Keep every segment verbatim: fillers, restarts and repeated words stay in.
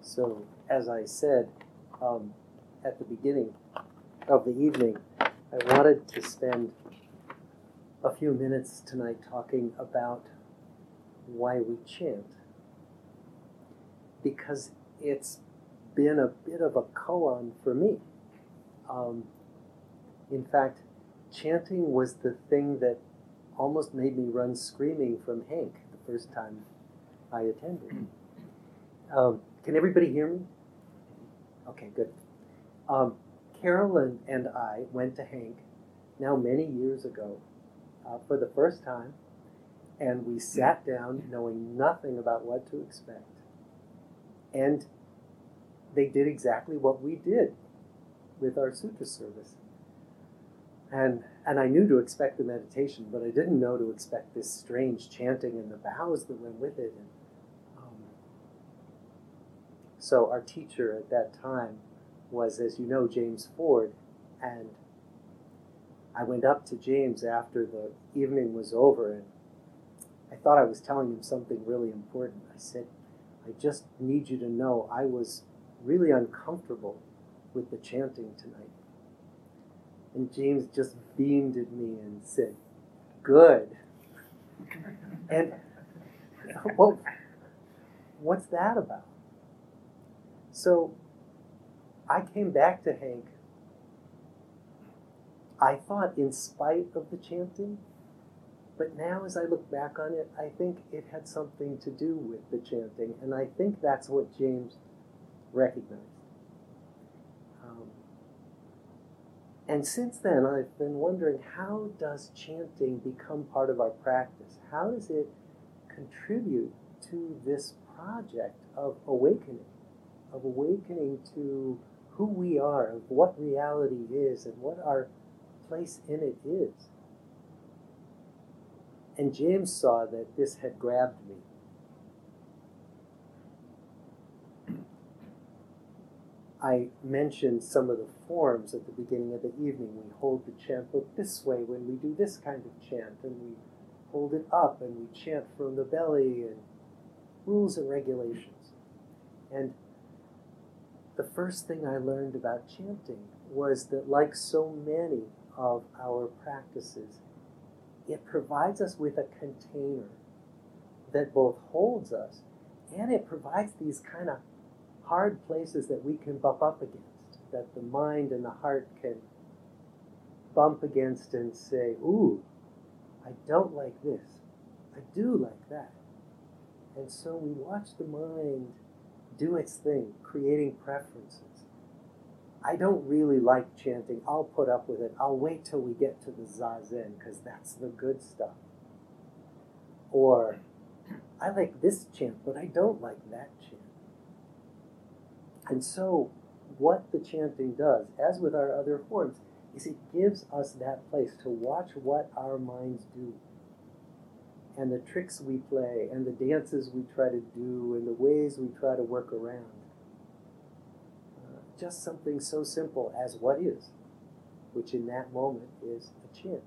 So, as I said um, at the beginning of the evening, I wanted to spend a few minutes tonight talking about why we chant, because it's been a bit of a koan for me. Um, in fact, chanting was the thing that almost made me run screaming from Hank the first time I attended. Um, can everybody hear me? Okay, good. Um, Carolyn and I went to Hank now many years ago uh, for the first time, and we sat down knowing nothing about what to expect. And they did exactly what we did with our sutra service. And and I knew to expect the meditation, but I didn't know to expect this strange chanting and the vows that went with it. And, um, so our teacher at that time was, as you know, James Ford. And I went up to James after the evening was over, and I thought I was telling him something really important. I said, I just need you to know I was really uncomfortable with the chanting tonight. And James just beamed at me and said, good. And, well, what's that about? So I came back to Hank. I thought in spite of the chanting, but now as I look back on it, I think it had something to do with the chanting, and I think that's what James recognized. Um, and since then, I've been wondering, how does chanting become part of our practice? How does it contribute to this project of awakening, of awakening to who we are, of what reality is, and what our place in it is? And James saw that this had grabbed me. I mentioned some of the forms at the beginning of the evening. We hold the chant book this way when we do this kind of chant, and we hold it up and we chant from the belly, and rules and regulations. And the first thing I learned about chanting was that, like so many of our practices, it provides us with a container that both holds us, and it provides these kind of hard places that we can bump up against, that the mind and the heart can bump against and say, ooh, I don't like this, I do like that. And so we watch the mind do its thing, creating preferences. I don't really like chanting, I'll put up with it, I'll wait till we get to the zazen, because that's the good stuff. Or, I like this chant, but I don't like that chant. And so, what the chanting does, as with our other forms, is it gives us that place to watch what our minds do, and the tricks we play, and the dances we try to do, and the ways we try to work around. Uh, just something so simple as what is, which in that moment is a chant.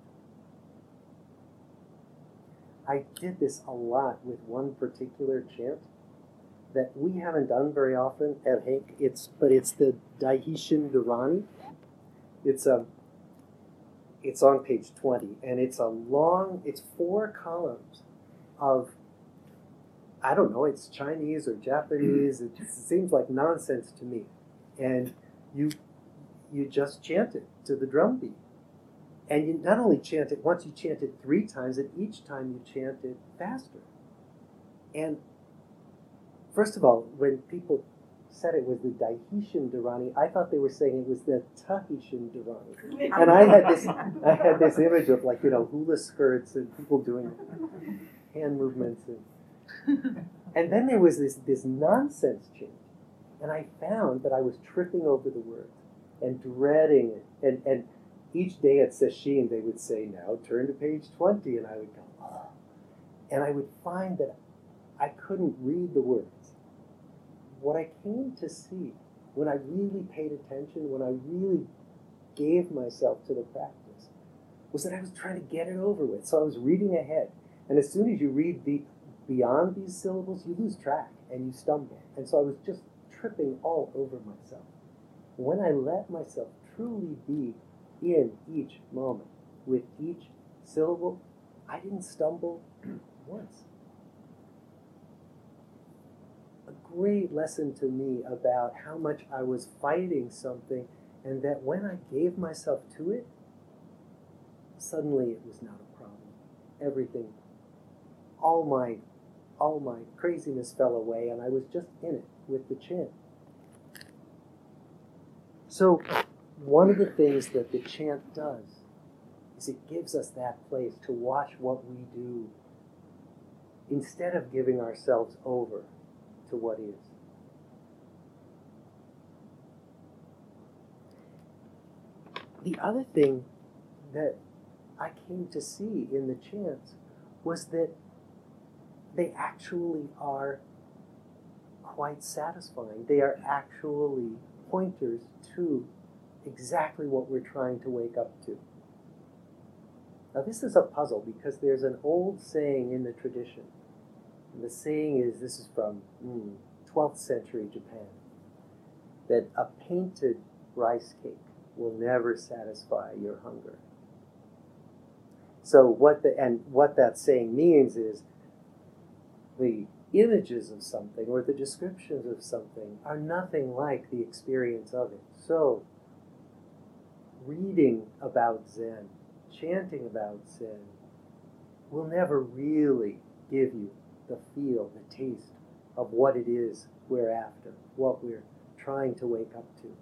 I did this a lot with one particular chant that we haven't done very often at Hank. It's but it's the Daishin Dharani. It's a it's on page twenty, and it's a long. It's four columns of, I don't know. It's Chinese or Japanese. It seems like nonsense to me, and you you just chant it to the drum beat, and you not only chant it once. You chant it three times, and each time you chant it faster, and first of all, when people said it was the Daishin Dharani, I thought they were saying it was the Tahitian Dharani. And I had this I had this image of, like, you know, hula skirts and people doing hand movements. And, and then there was this, this nonsense chant. And I found that I was tripping over the words and dreading it. And, and each day at Sesshin, they would say, now turn to page twenty. And I would go, oh. And I would find that I couldn't read the words. What I came to see when I really paid attention, when I really gave myself to the practice, was that I was trying to get it over with. So I was reading ahead. And as soon as you read the, beyond these syllables, you lose track and you stumble. And so I was just tripping all over myself. When I let myself truly be in each moment, with each syllable, I didn't stumble once. A great lesson to me about how much I was fighting something, and that when I gave myself to it, suddenly it was not a problem. Everything, all my, all my craziness fell away, and I was just in it with the chant. So, one of the things that the chant does is it gives us that place to watch what we do instead of giving ourselves over to what is. The other thing that I came to see in the chants was that they actually are quite satisfying. They are actually pointers to exactly what we're trying to wake up to. Now this is a puzzle because there's an old saying in the tradition. And the saying is, this is from mm, twelfth century Japan, that a painted rice cake will never satisfy your hunger. So what the and what that saying means is the images of something or the descriptions of something are nothing like the experience of it. So reading about Zen, chanting about Zen, will never really give you the feel, the taste of what it is we're after, what we're trying to wake up to.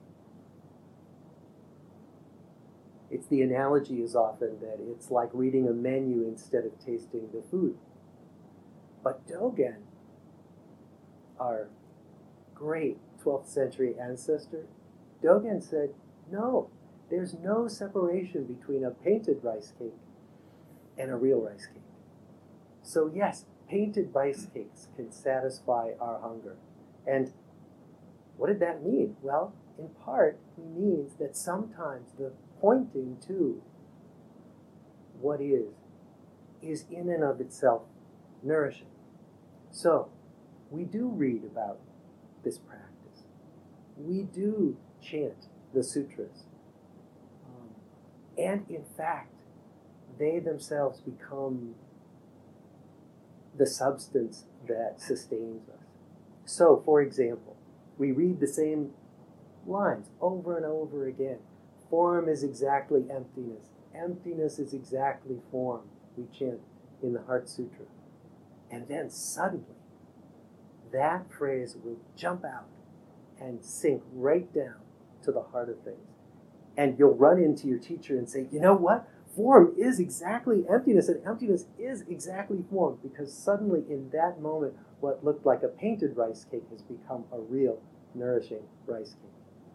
It's the analogy is often that it's like reading a menu instead of tasting the food. But Dogen, our great twelfth century ancestor, Dogen said, no, there's no separation between a painted rice cake and a real rice cake. So yes, painted rice cakes can satisfy our hunger. And what did that mean? Well, in part, he means that sometimes the pointing to what is, is in and of itself nourishing. So, we do read about this practice. We do chant the sutras. Um, and in fact, they themselves become the substance that sustains us. So, for example, we read the same lines over and over again. Form is exactly emptiness. Emptiness is exactly form, we chant in the Heart Sutra. And then suddenly, that phrase will jump out and sink right down to the heart of things. And you'll run into your teacher and say, you know what? Form is exactly emptiness, and emptiness is exactly form, because suddenly in that moment, what looked like a painted rice cake has become a real, nourishing rice cake.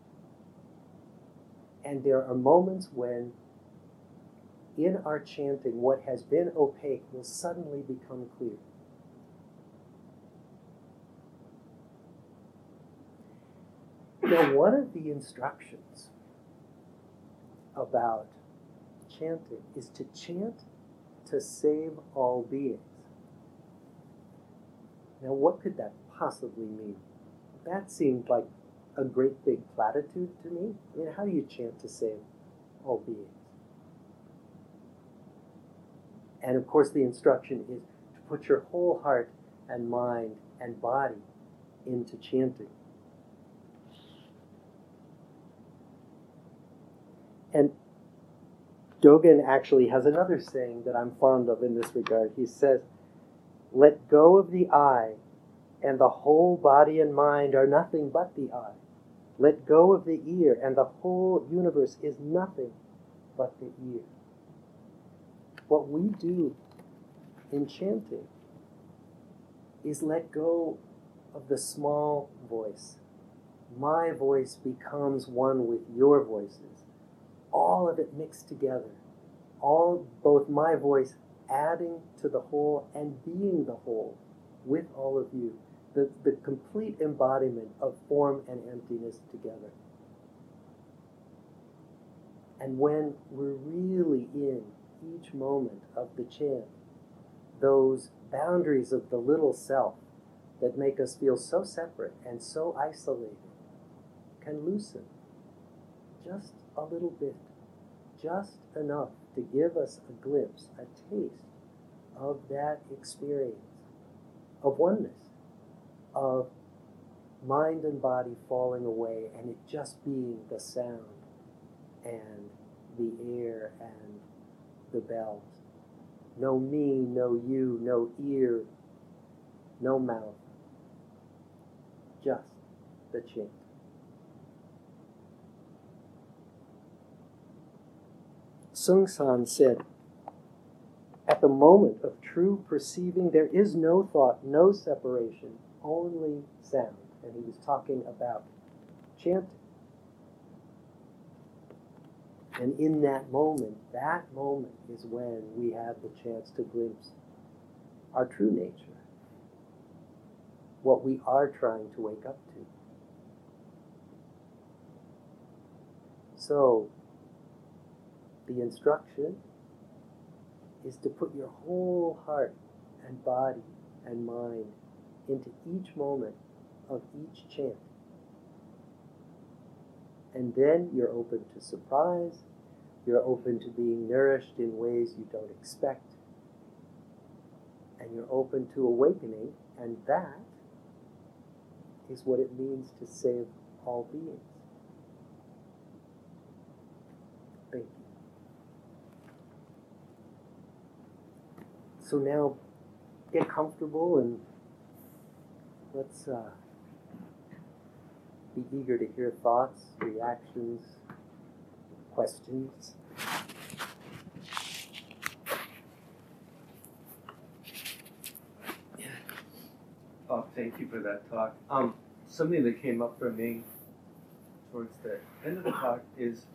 And there are moments when, in our chanting, what has been opaque will suddenly become clear. Now, one of the instructions about chanting is to chant to save all beings. Now, what could that possibly mean? That seemed like a great big platitude to me. I mean, how do you chant to save all beings? And of course, the instruction is to put your whole heart and mind and body into chanting. And Dogen actually has another saying that I'm fond of in this regard. He says, let go of the I, and the whole body and mind are nothing but the I. Let go of the ear, and the whole universe is nothing but the ear. What we do in chanting is let go of the small voice. My voice becomes one with your voices. All of it mixed together. All, both my voice adding to the whole and being the whole with all of you. The, the complete embodiment of form and emptiness together. And when we're really in each moment of the chant, those boundaries of the little self that make us feel so separate and so isolated can loosen just a little bit, just enough to give us a glimpse, a taste of that experience of oneness, of mind and body falling away and it just being the sound and the air and the bells. No me, no you, no ear, no mouth. Just the chant. Sung San said, at the moment of true perceiving, there is no thought, no separation, only sound. And he was talking about chanting. And in that moment, that moment is when we have the chance to glimpse our true nature, what we are trying to wake up to. So, the instruction is to put your whole heart and body and mind into each moment of each chant. And then you're open to surprise, you're open to being nourished in ways you don't expect, and you're open to awakening, and that is what it means to save all beings. Thank you. So now, get comfortable and let's uh, be eager to hear thoughts, reactions, questions. Oh, thank you for that talk. Um, something that came up for me towards the end of the talk is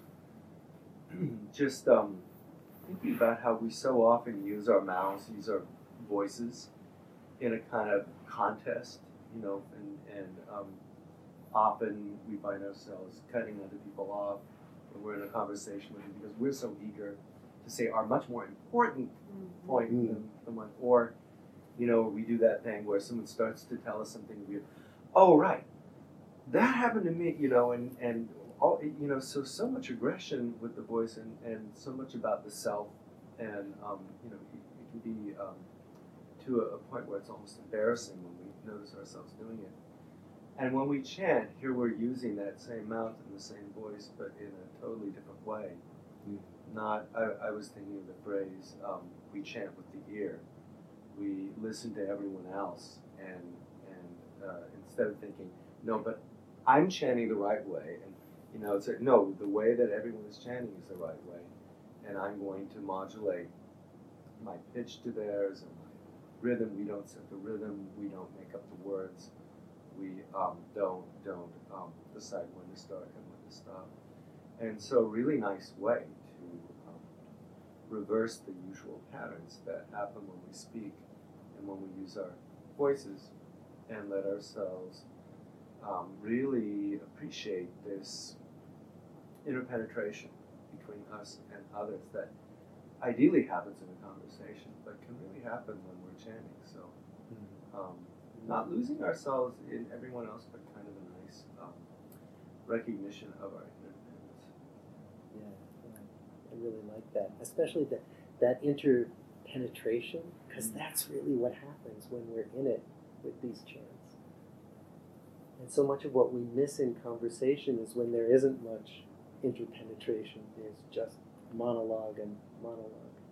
just um, thinking about how we so often use our mouths, use our voices in a kind of contest, you know, and, and um, often we find ourselves cutting other people off when we're in a conversation with them because we're so eager to say our much more important point mm-hmm. than someone. Or, you know, we do that thing where someone starts to tell us something weird. Oh, right. That happened to me, you know, and, and all, you know, so, so much aggression with the voice and, and so much about the self. And, um, you know, it, it can be um, to a, a point where it's almost embarrassing when we notice ourselves doing it. And when we chant, here we're using that same mouth and the same voice, but in a totally different way. Mm-hmm. Not, I, I was thinking of the phrase, um, we chant with the ear. We listen to everyone else, and and uh, instead of thinking, no, but I'm chanting the right way, and you know, it's like, no, the way that everyone is chanting is the right way, and I'm going to modulate my pitch to theirs and my rhythm. We don't set the rhythm. We don't make up the words. We um, don't don't um, decide when to start and when to stop. And so, really nice way to um, reverse the usual patterns that happen when we speak and when we use our voices, and let ourselves um, really appreciate this interpenetration between us and others that ideally happens in a conversation, but can really happen when we're chanting. So, um, not losing ourselves in everyone else, but kind of a nice um, recognition of our interdependence. Yeah, yeah, I really like that, especially that that interpenetration, because mm-hmm. that's really what happens when we're in it with these chants. And so much of what we miss in conversation is when there isn't much interpenetration. There's just monologue and monologue.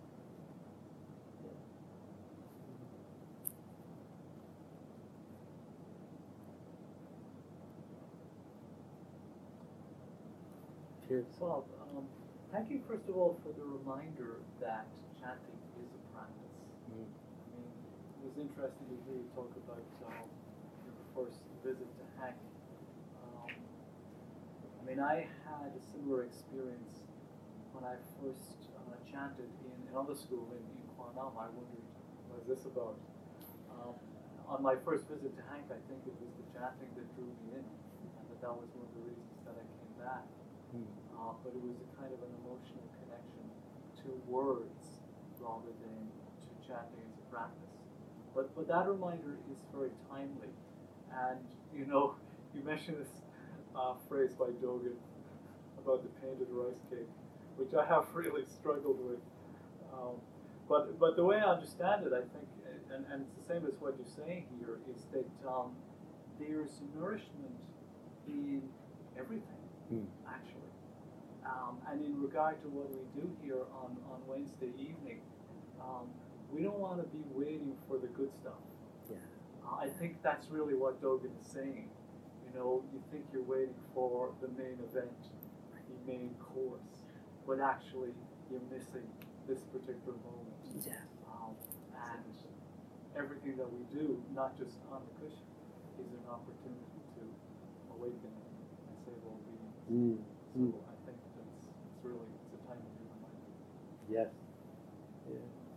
Well, um, thank you first of all for the reminder that chanting is a practice. Mm. I mean, it was interesting to hear you talk about um, your first visit to Hank. Um, I mean, I had a similar experience when I first uh, chanted in another school in, in Kwanam. I wondered, what is this about? Um, on my first visit to Hank, I think it was the chanting that drew me in, and that that was one of the reasons that I came back. Mm. Uh, but it was a kind of an emotional connection to words rather than to chanting as a practice. But but that reminder is very timely, and you know you mentioned this uh, phrase by Dogen about the painted rice cake, which I have really struggled with. Um, but but the way I understand it, I think, and, and it's the same as what you're saying here, is that um, there's nourishment in everything, Mm. actually. Um, and in regard to what we do here on, on Wednesday evening, um, we don't want to be waiting for the good stuff. Yeah. Uh, I think that's really what Dogen is saying. You know, you think you're waiting for the main event, the main course, but actually you're missing this particular moment. Yeah. Um, and everything that we do, not just on the cushion, is an opportunity to awaken and save all beings. Mm. So Mm. I think that's it's really it's a time of your reminder. Yes. Yeah.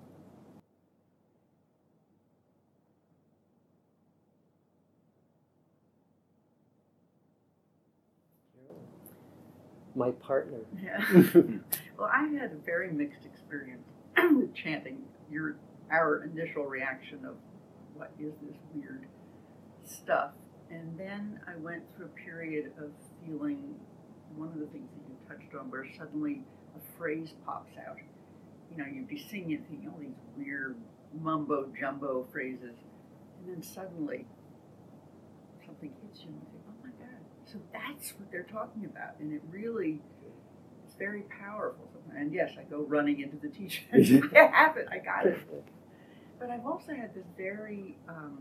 My partner. Yeah. Well, I had a very mixed experience with chanting. Your, our initial reaction of what is this weird stuff, and then I went through a period of feeling one of the things that you touched on, where suddenly a phrase pops out. You know, you'd be singing and thinking all these weird mumbo jumbo phrases, and then suddenly something hits you and you think, oh my God, so that's what they're talking about. And it really, it's very powerful. And yes, I go running into the teacher. I have it, I got it. But I've also had this very, um,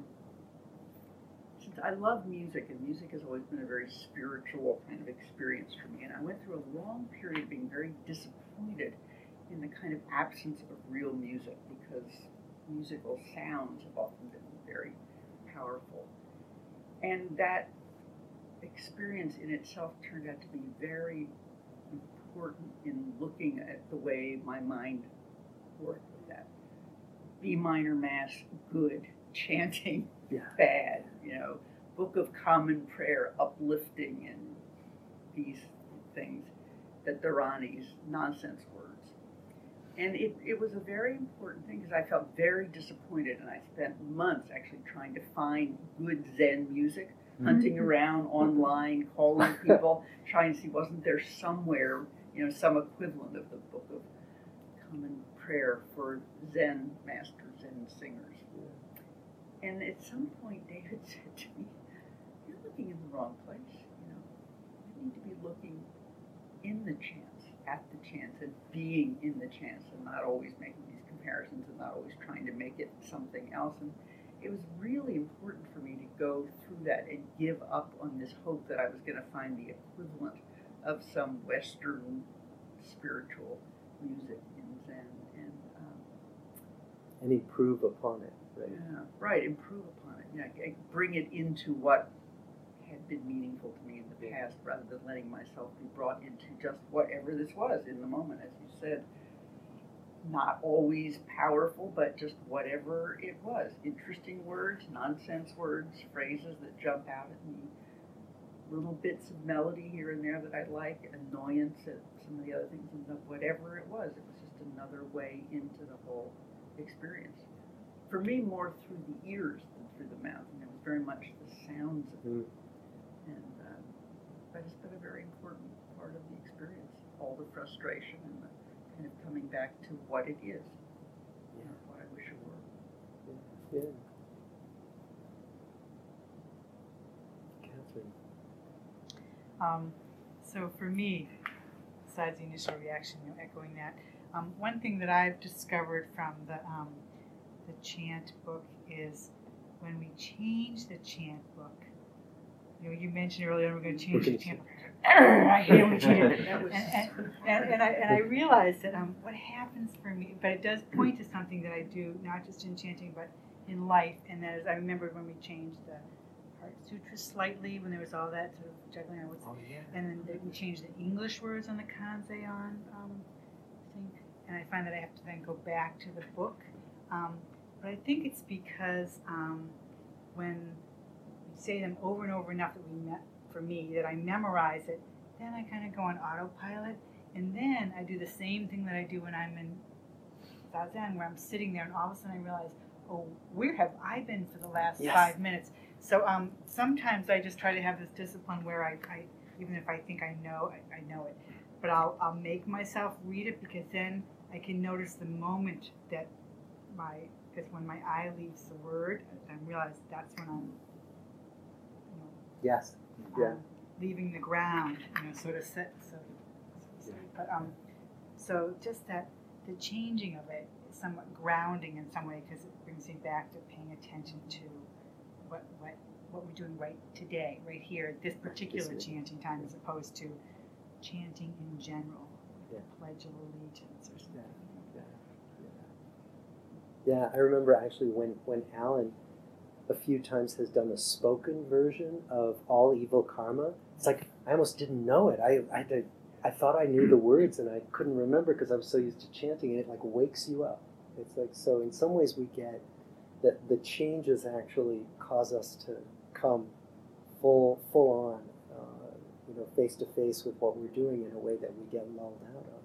since I love music, and music has always been a very spiritual kind of experience for me, and I went through a long period of being very disappointed in the kind of absence of real music, because musical sounds have often been very powerful. And that experience in itself turned out to be very important in looking at the way my mind worked with that. B minor mass, good. Chanting, Yeah. bad. You know, Book of Common Prayer, uplifting, and these things. The Dharani's nonsense words. And it, it was a very important thing, because I felt very disappointed, and I spent months actually trying to find good Zen music, mm-hmm. hunting around online, calling people, trying to see wasn't there somewhere, you know, some equivalent of the Book of Common Prayer for Zen masters and singers. And at some point, David said to me, "You're looking in the wrong place. You know, you need to be looking in the chants, at the chants, and being in the chants, and not always making these comparisons, and not always trying to make it something else." And it was really important for me to go through that and give up on this hope that I was going to find the equivalent of some Western spiritual music in Zen, and um, and improve upon it. Right. Yeah, right. Improve upon it. Yeah, bring it into what had been meaningful to me in the past, rather than letting myself be brought into just whatever this was in the moment, as you said. Not always powerful, but just whatever it was. Interesting words, nonsense words, phrases that jump out at me, little bits of melody here and there that I like, annoyance at some of the other things, and whatever it was, it was just another way into the whole experience. For me, more through the ears than through the mouth, and it was very much the sounds of it. Mm. And um, but it's been a very important part of the experience, all the frustration and the kind of coming back to what it is, yeah. Not what I wish it were. Yeah. Yeah. Catherine. Um, so for me, besides the initial reaction, you know, echoing that, um, one thing that I've discovered from the um, the chant book is when we change the chant book. You know, you mentioned earlier we're going to change the chant book. I hate it when we change it. And, and, and, and, I, and I realized that um, what happens for me, but it does point to something that I do, not just in chanting, but in life. And that is, I remember when we changed the Heart Sutra slightly, when there was all that sort of juggling. What's, oh, yeah. And then they, we changed the English words on the Kanzeon um, thing. And I find that I have to then go back to the book. Um, but I think it's because um, when we say them over and over enough that we met, for me, that I memorize it, then I kind of go on autopilot, and then I do the same thing that I do when I'm in Zazen, where I'm sitting there, and all of a sudden I realize, oh, where have I been for the last Yes. five minutes? So um, sometimes I just try to have this discipline where I, I even if I think I know, I, I know it, but I'll, I'll make myself read it because then I can notice the moment that my, because when my eye leaves the word, I realize that's when I'm, you know, Yes. Yeah. um, leaving the ground, you know, sort of set, so, so but um, so just that, the changing of it is somewhat grounding in some way because it brings me back to paying attention to what, what, what we're doing right today, right here, at this particular chanting time as opposed to chanting in general, like Yeah. the Pledge of Allegiance or something. Yeah. Yeah. Yeah, I remember actually when, when Alan a few times has done a spoken version of All Evil Karma. It's like I almost didn't know it. I I, did, I thought I knew the words and I couldn't remember because I was so used to chanting, and it like wakes you up. It's like, so in some ways we get that the changes actually cause us to come full full on, uh, you know, face to face with what we're doing in a way that we get lulled out of.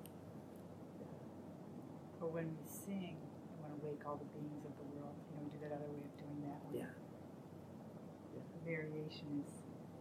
But when we sing, we want to wake all the beings of the world. You know, we do that other way of doing that one. Yeah. The variation is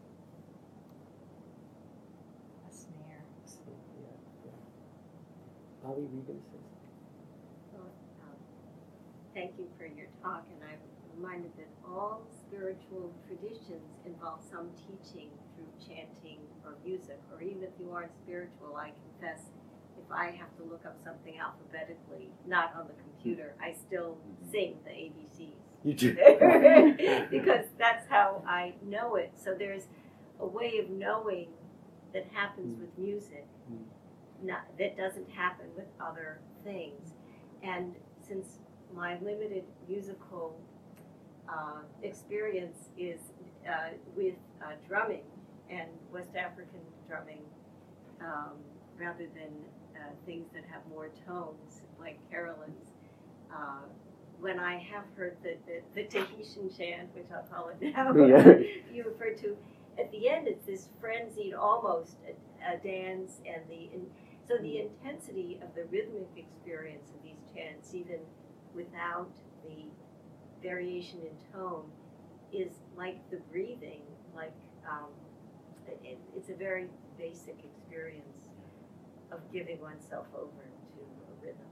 a snare. Yeah, yeah. Bobby, were you going to say something? Well, um, thank you for your talk, and I'm reminded that all spiritual traditions involve some teaching through chanting or music, or even if you aren't spiritual, I confess, if I have to look up something alphabetically, not on the computer, I still sing the A B Cs. You do. Because that's how I know it. So there's a way of knowing that happens Mm. with music Mm. not, that doesn't happen with other things. And since my limited musical uh, experience is uh, with uh, drumming and West African drumming, um, rather than uh, things that have more tones like carillons, uh, when I have heard the, the, the Tahitian chant, which I'll call it now, Yeah. you referred to, at the end it's this frenzied almost a, a dance, and the and so the intensity of the rhythmic experience of these chants, even without the variation in tone, is like the breathing, like um, it, it's a very basic experience of giving oneself over to a rhythm.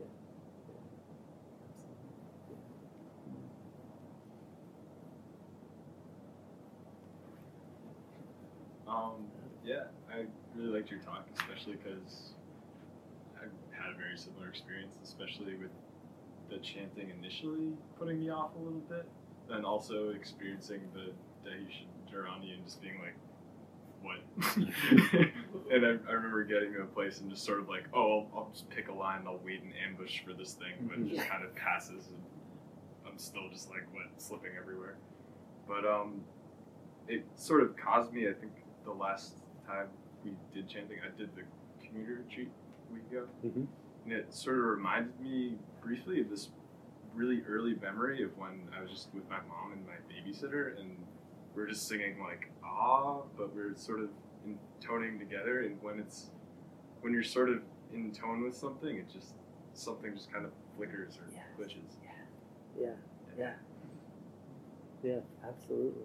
Um, yeah, I really liked your talk, especially because I've had a very similar experience, especially with the chanting initially putting me off a little bit, and also experiencing the Tahitian Durrani and just being like, what? And I, I remember getting to a place and just sort of like, oh, I'll, I'll just pick a line and I'll wait in ambush for this thing, but it just kind of passes and I'm still just like, what, slipping everywhere. But um, it sort of caused me, I think, the last time we did chanting, I did the community retreat a week ago, Mm-hmm. and it sort of reminded me briefly of this really early memory of when I was just with my mom and my babysitter, and we were just singing like ah, but we we're sort of intoning together. And when it's when you're sort of in tone with something, it just something just kind of flickers or Yes. glitches. Yeah, yeah, yeah, absolutely.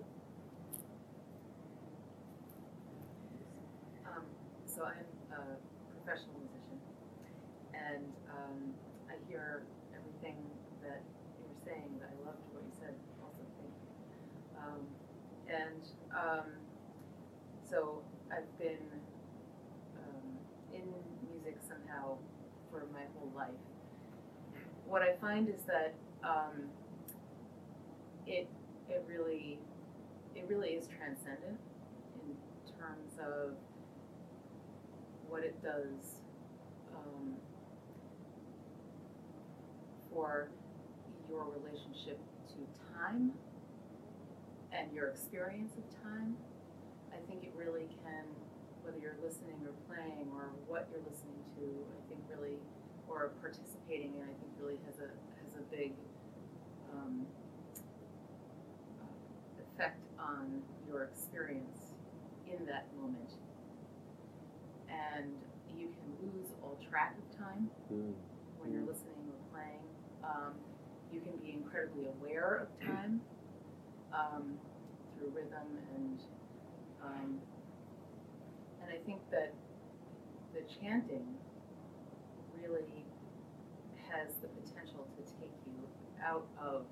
Um, so I'm a professional musician, and um, I hear everything that you were saying. That I loved what you said. Also, thank you. Um, and um, so I've been um, in music somehow for my whole life. What I find is that um, it it really it really is transcendent in terms of what it does um, for your relationship to time and your experience of time. I think it really can, whether you're listening or playing or what you're listening to, I think really, or participating in, I think really has a has a big um, uh, effect on your experience in that moment. And you can lose all track of time Mm. when you're listening or playing. Um, you can be incredibly aware of time um, through rhythm and um, and I think that the chanting really has the potential to take you out of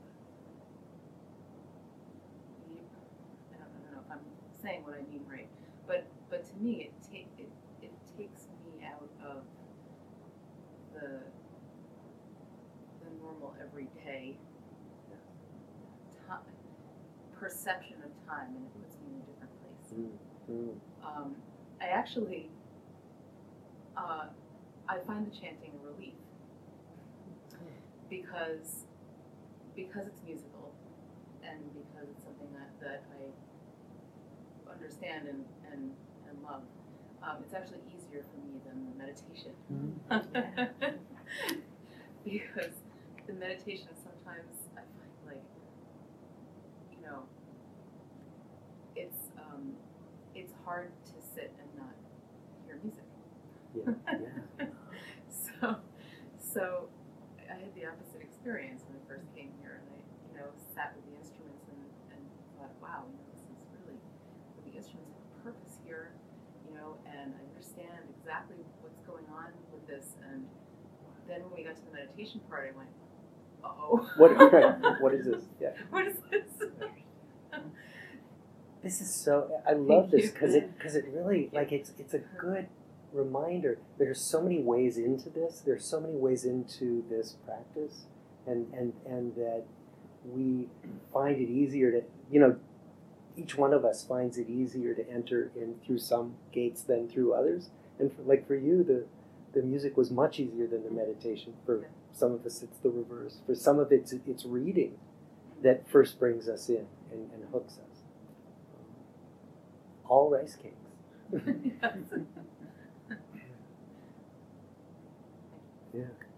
the, I don't, I don't know if I'm saying what I mean right, but but to me it take it, it takes me out of the the normal everyday time, perception of time, and it puts me in a different place. Mm-hmm. Um, I actually, uh, I find the chanting a relief because because it's musical and because it's something that, that I understand and, and, and love. Um, it's actually easier for me than the meditation. Mm-hmm. Because the meditation sometimes I find like, you know, it's um, it's hard to sit and not hear music. Yeah, yeah. so, so I had the opposite experience when I first came here, and I, you know, sat with the instruments and, and thought, wow, you know, this is really, the instruments have a purpose here, you know, and I understand exactly what's going on with this. And then when we got to the meditation part, I went, uh-oh. What, right, what is this? Yeah. What is this? This is so. I love Thank this you. because it because it really like it's it's a good reminder. There's so many ways into this. There's so many ways into this practice, and and and that we find it easier to you know, each one of us finds it easier to enter in through some gates than through others. And for, like for you, the the music was much easier than the meditation. For some of us, it's the reverse. For some of it's it's reading that first brings us in and, and hooks us. All rice cakes. Yeah.